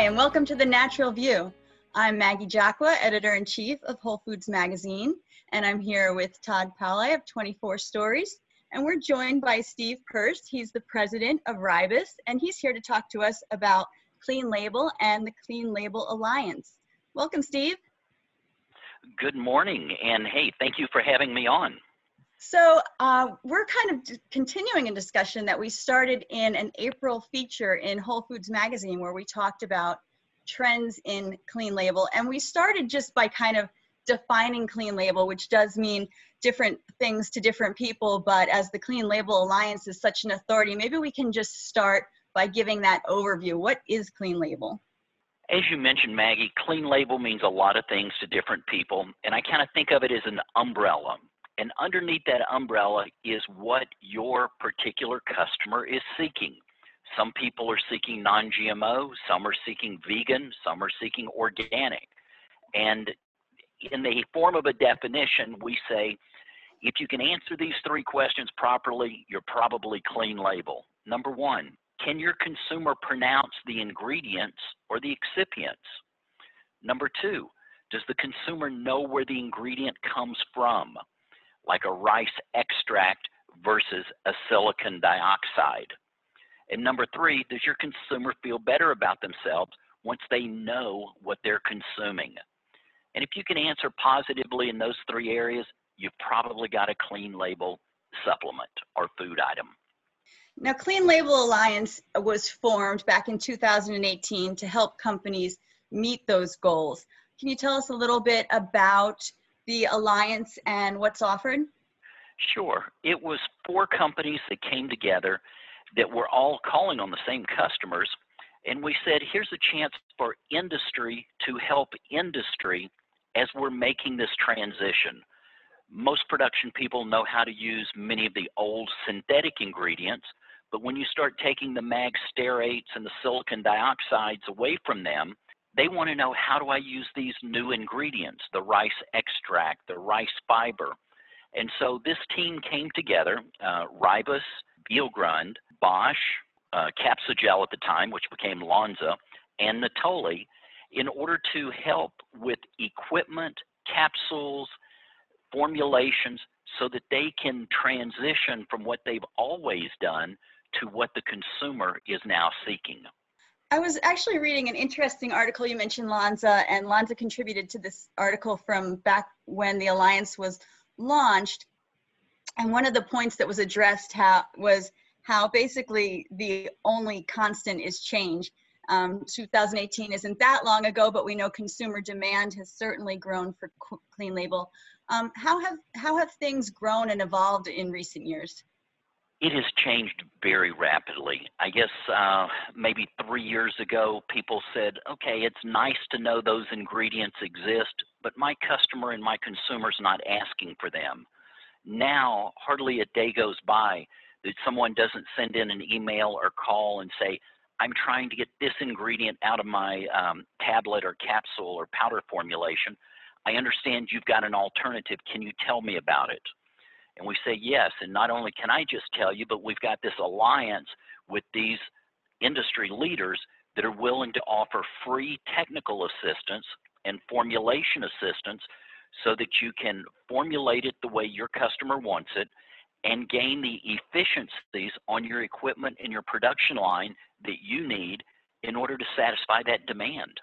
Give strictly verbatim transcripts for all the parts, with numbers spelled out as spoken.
and welcome to The Natural View. I'm Maggie Jacqua, Editor-in-Chief of Whole Foods Magazine, and I'm here with Todd Powley of twenty-four Stories, and we're joined by Steve Purse. He's the president of Ribus, and he's here to talk to us about Clean Label and the Clean Label Alliance. Welcome, Steve. Good morning, and hey, thank you for having me on. So uh, we're kind of continuing a discussion that we started in an April feature in Whole Foods Magazine where we talked about trends in clean label. And we started just by kind of defining clean label, which does mean different things to different people. But as the Clean Label Alliance is such an authority, maybe we can just start by giving that overview. What is clean label? As you mentioned, Maggie, clean label means a lot of things to different people. And I kind of think of it as an umbrella. And underneath that umbrella is what your particular customer is seeking. Some people are seeking non G M O, some are seeking vegan, some are seeking organic. And in the form of a definition, we say, if you can answer these three questions properly, you're probably clean label. Number one, can your consumer pronounce the ingredients or the excipients? Number two, does the consumer know where the ingredient comes from, like a rice extract versus a silicon dioxide? And number three, does your consumer feel better about themselves once they know what they're consuming? And if you can answer positively in those three areas, you've probably got a clean label supplement or food item. Now, Clean Label Alliance was formed back in two thousand eighteen to help companies meet those goals. Can you tell us a little bit about the Alliance and what's offered? Sure. It was four companies that came together that were all calling on the same customers. And we said, here's a chance for industry to help industry as we're making this transition. Most production people know how to use many of the old synthetic ingredients, but when you start taking the mag sterates and the silicon dioxides away from them, they want to know, how do I use these new ingredients, the rice extract, the rice fiber? And so this team came together, uh, Ribus, Biogrund, Bosch, uh, Capsugel at the time, which became Lonza, and Natoli, in order to help with equipment, capsules, formulations, so that they can transition from what they've always done to what the consumer is now seeking. I was actually reading an interesting article. You mentioned Lonza, and Lonza contributed to this article from back when the Alliance was launched. And one of the points that was addressed how, was how basically the only constant is change. Um, two thousand eighteen isn't that long ago, but we know consumer demand has certainly grown for clean label. Um, how have how have things grown and evolved in recent years? It has changed very rapidly. I guess uh, maybe three years ago, people said, okay, it's nice to know those ingredients exist, but my customer and my consumer's not asking for them. Now, hardly a day goes by that someone doesn't send in an email or call and say, I'm trying to get this ingredient out of my um, tablet or capsule or powder formulation. I understand you've got an alternative. Can you tell me about it? And we say yes, and not only can I just tell you, but we've got this alliance with these industry leaders that are willing to offer free technical assistance and formulation assistance so that you can formulate it the way your customer wants it and gain the efficiencies on your equipment and your production line that you need in order to satisfy that demand.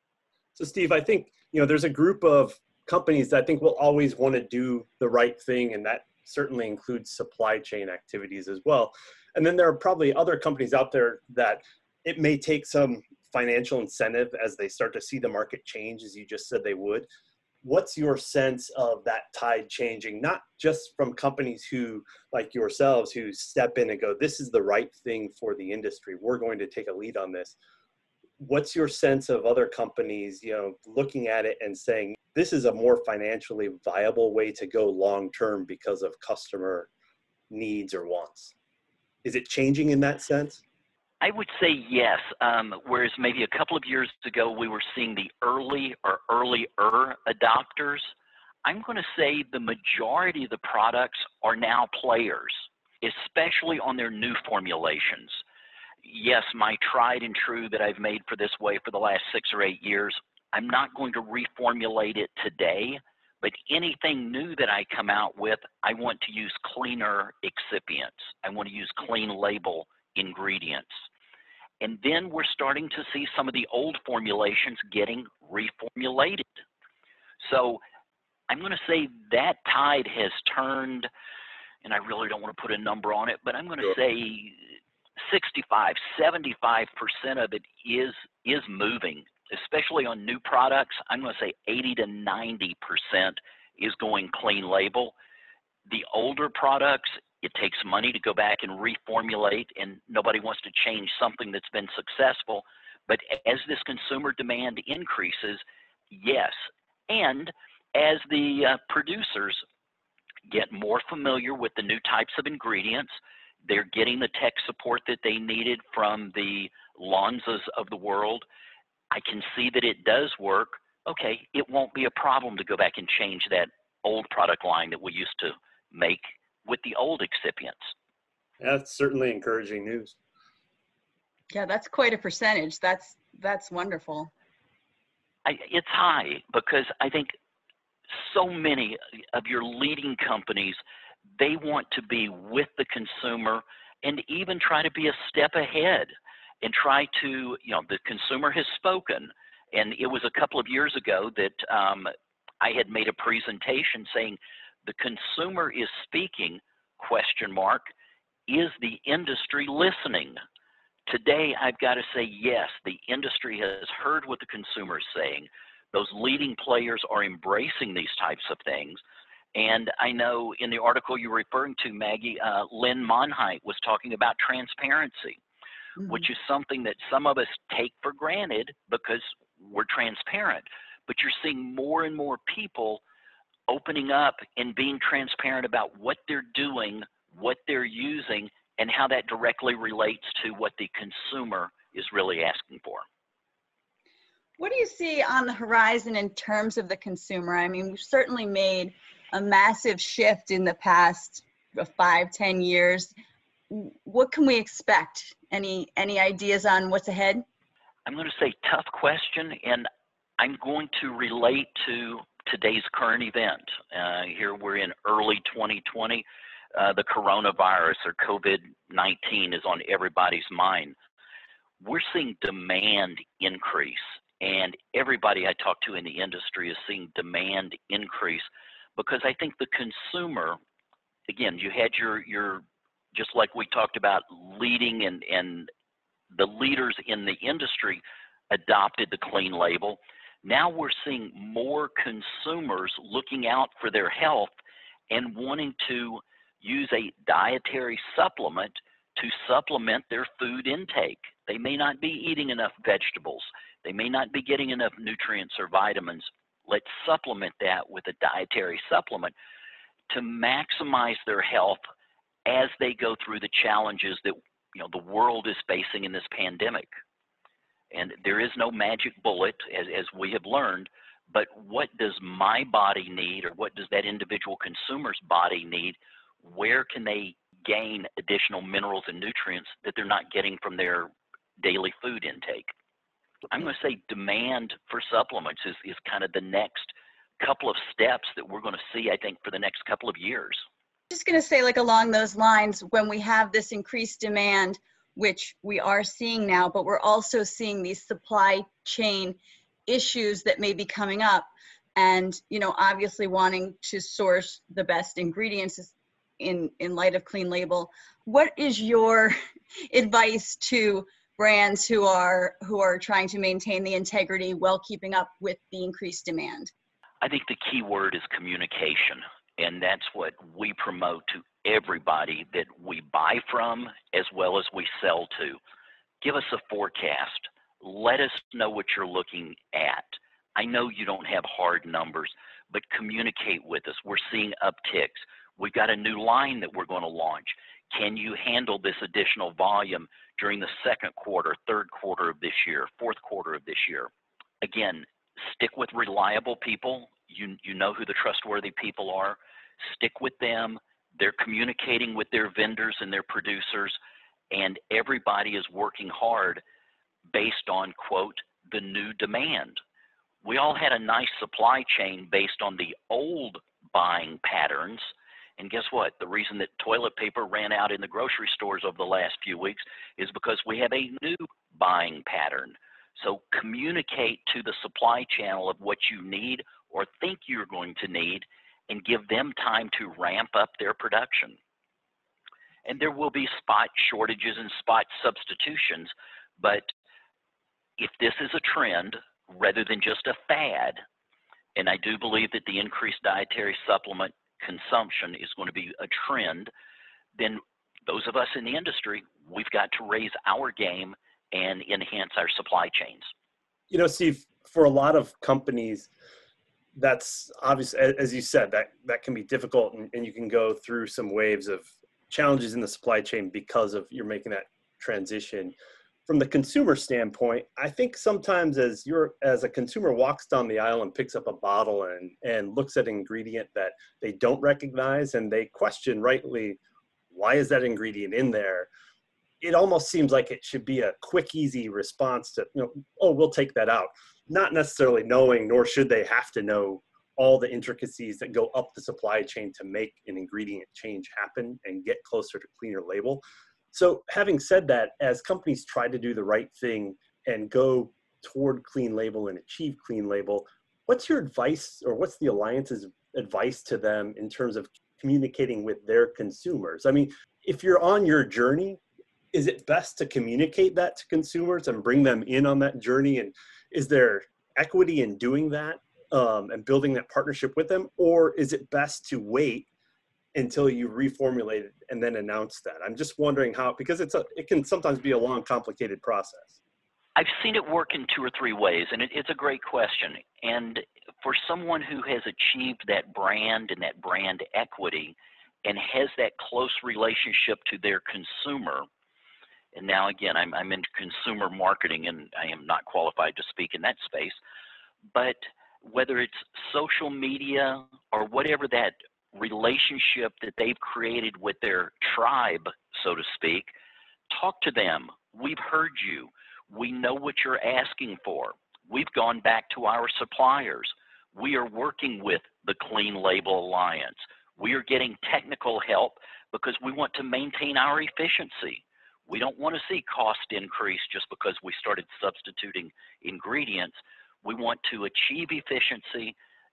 So Steve, I think, you know, there's a group of companies that I think will always want to do the right thing, and that certainly includes supply chain activities as well. And then there are probably other companies out there that it may take some financial incentive as they start to see the market change, as you just said they would. What's your sense of that tide changing, not just from companies who, like yourselves, who step in and go, this is the right thing for the industry, we're going to take a lead on this. What's your sense of other companies, you know, looking at it and saying, this is a more financially viable way to go long-term because of customer needs or wants? Is it changing in that sense? I would say yes, um, whereas maybe a couple of years ago we were seeing the early or earlier adopters. I'm going to say the majority of the products are now players, especially on their new formulations. yes, my tried and true that I've made for this way for the last six or eight years, I'm not going to reformulate it today, but anything new that I come out with, I want to use cleaner excipients. I want to use clean label ingredients. And then we're starting to see some of the old formulations getting reformulated. So I'm going to say that tide has turned, and I really don't want to put a number on it, but I'm going to say sixty-five, seventy-five percent of it is, is moving, especially on new products. I'm going to say eighty to ninety percent is going clean label. The older products, it takes money to go back and reformulate, and nobody wants to change something that's been successful. But as this consumer demand increases, yes. And as the uh, producers get more familiar with the new types of ingredients, they're getting the tech support that they needed from the Lonzas of the world. I can see that it does work. Okay, it won't be a problem to go back and change that old product line that we used to make with the old excipients. That's certainly encouraging news. Yeah, that's quite a percentage. That's that's wonderful. I, it's high because I think so many of your leading companies, they want to be with the consumer and even try to be a step ahead and try to, you know, the consumer has spoken. And it was a couple of years ago that um, I had made a presentation saying the consumer is speaking, question mark, is the industry listening? Today, I've got to say, yes, the industry has heard what the consumer is saying. Those leading players are embracing these types of things. And I know in the article you're referring to, Maggie, uh, Lynn Monheit was talking about transparency, mm-hmm. which is something that some of us take for granted because we're transparent. But you're seeing more and more people opening up and being transparent about what they're doing, what they're using, and how that directly relates to what the consumer is really asking for. What do you see on the horizon in terms of the consumer? I mean, we've certainly made a massive shift in the past five, ten years. What can we expect? Any, any ideas on what's ahead? I'm going to say tough question, and I'm going to relate to today's current event. Uh, here we're in early twenty twenty. Uh, the coronavirus or COVID nineteen is on everybody's mind. We're seeing demand increase, and everybody I talk to in the industry is seeing demand increase because I think the consumer, again, you had your, your just like we talked about leading and, and the leaders in the industry adopted the clean label. Now we're seeing more consumers looking out for their health and wanting to use a dietary supplement to supplement their food intake. They may not be eating enough vegetables. They may not be getting enough nutrients or vitamins. Let's supplement that with a dietary supplement to maximize their health as they go through the challenges that, you know, the world is facing in this pandemic. And there is no magic bullet, as, as we have learned, but what does my body need, or what does that individual consumer's body need? Where can they gain additional minerals and nutrients that they're not getting from their daily food intake? I'm going to say demand for supplements is, is kind of the next couple of steps that we're going to see, I think, for the next couple of years. Just going to say, like along those lines, when we have this increased demand, which we are seeing now, but we're also seeing these supply chain issues that may be coming up, and, you know, obviously wanting to source the best ingredients in, in light of clean label. What is your advice to brands who are, who are trying to maintain the integrity while keeping up with the increased demand? I think the key word is communication, and that's what we promote to everybody that we buy from as well as we sell to. Give us a forecast. Let us know what you're looking at. I know you don't have hard numbers, but communicate with us. We're seeing upticks. We've got a new line that we're going to launch. Can you handle this additional volume during the second quarter, third quarter of this year, fourth quarter of this year? Again, stick with reliable people. You, you know who the trustworthy people are. Stick with them. They're communicating with their vendors and their producers, and everybody is working hard based on, quote, the new demand. We all had a nice supply chain based on the old buying patterns. And guess what? The reason that toilet paper ran out in the grocery stores over the last few weeks is because we have a new buying pattern. So communicate to the supply channel of what you need or think you're going to need and give them time to ramp up their production. And there will be spot shortages and spot substitutions, but if this is a trend rather than just a fad, and I do believe that the increased dietary supplement consumption is going to be a trend, then those of us in the industry, we've got to raise our game and enhance our supply chains. You know, Steve, for a lot of companies, that's obvious, as you said, that, that can be difficult, and, and you can go through some waves of challenges in the supply chain because of you're making that transition. From the consumer standpoint, I think sometimes as you're as a consumer walks down the aisle and picks up a bottle and, and looks at an ingredient that they don't recognize and they question rightly, why is that ingredient in there? It almost seems like it should be a quick, easy response to, you know, oh, we'll take that out. Not necessarily knowing, nor should they have to know all the intricacies that go up the supply chain to make an ingredient change happen and get closer to cleaner label. So having said that, as companies try to do the right thing and go toward clean label and achieve clean label, what's your advice, or what's the Alliance's advice to them in terms of communicating with their consumers? I mean, if you're on your journey, is it best to communicate that to consumers and bring them in on that journey? And is there equity in doing that um, and building that partnership with them? Or is it best to wait until you reformulate it and then announce that? I'm just wondering how, because it's a, it can sometimes be a long, complicated process. I've seen it work in two or three ways, and it, it's a great question. And for someone who has achieved that brand and that brand equity and has that close relationship to their consumer, and now again, I'm, I'm in consumer marketing and I am not qualified to speak in that space, but whether it's social media or whatever that relationship that they've created with their tribe, so to speak, talk to them. We've heard you. We know what you're asking for. We've gone back to our suppliers. We are working with the Clean Label Alliance. We are getting technical help because we want to maintain our efficiency. We don't want to see cost increase just because we started substituting ingredients. We want to achieve efficiency,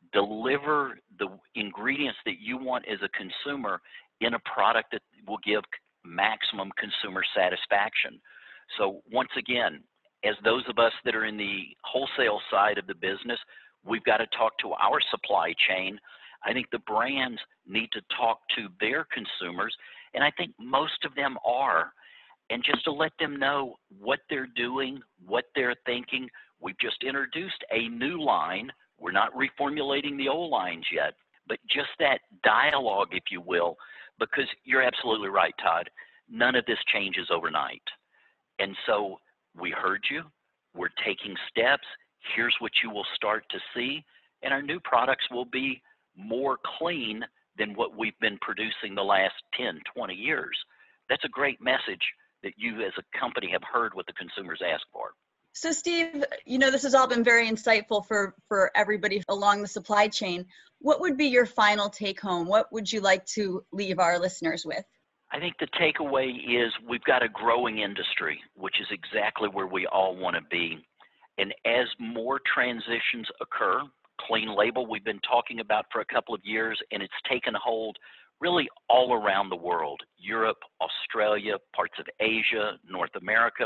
deliver the ingredients that you want as a consumer in a product that will give maximum consumer satisfaction. So once again, as those of us that are in the wholesale side of the business, we've got to talk to our supply chain. I think the brands need to talk to their consumers, and I think most of them are. And just to let them know what they're doing, what they're thinking. We've just introduced a new line. We're not reformulating the old lines yet, but just that dialogue, if you will, because you're absolutely right, Todd. None of this changes overnight. And so we heard you. We're taking steps. Here's what you will start to see. And our new products will be more clean than what we've been producing the last ten, twenty years. That's a great message that you as a company have heard what the consumers ask for. So Steve, you know, this has all been very insightful for, for everybody along the supply chain. What would be your final take home? What would you like to leave our listeners with? I think the takeaway is we've got a growing industry, which is exactly where we all want to be. And as more transitions occur, Clean Label we've been talking about for a couple of years, and it's taken hold really all around the world, Europe, Australia, parts of Asia, North America.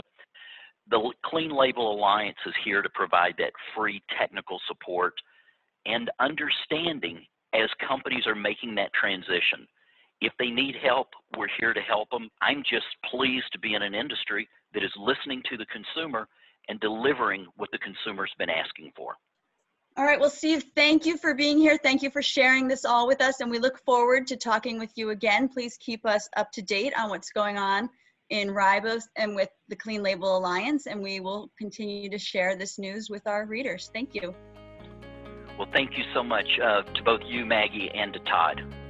The Clean Label Alliance is here to provide that free technical support and understanding as companies are making that transition. If they need help, we're here to help them. I'm just pleased to be in an industry that is listening to the consumer and delivering what the consumer's been asking for. All right, well, Steve, thank you for being here. Thank you for sharing this all with us, and we look forward to talking with you again. Please keep us up to date on what's going on in Ribose and with the Clean Label Alliance, and we will continue to share this news with our readers. Thank you. Well, thank you so much uh, to both you, Maggie, and to Todd.